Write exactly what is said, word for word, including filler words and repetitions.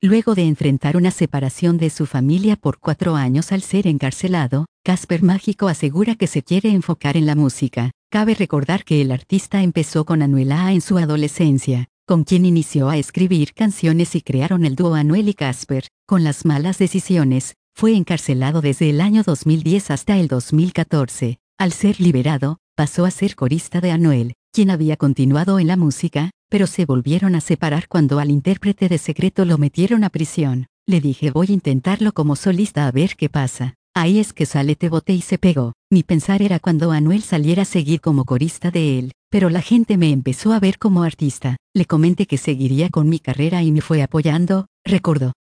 Luego de enfrentar una separación de su familia por cuatro años al ser encarcelado, Casper Mágico asegura que se quiere enfocar en la música. Cabe recordar que el artista empezó con Anuel A A en su adolescencia, con quien inició a escribir canciones y crearon el dúo Anuel y Casper. Con las malas decisiones, fue encarcelado desde el año dos mil diez hasta el dos mil catorce. Al ser liberado, pasó a ser corista de Anuel, quien había continuado en la música, pero se volvieron a separar cuando al intérprete de Secreto lo metieron a prisión. Le dije voy a intentarlo como solista a ver qué pasa. Ahí es que sale Te Boté y se pegó. Mi pensar era cuando Anuel saliera a seguir como corista de él, pero la gente me empezó a ver como artista. Le comenté que seguiría con mi carrera y me fue apoyando, recordó.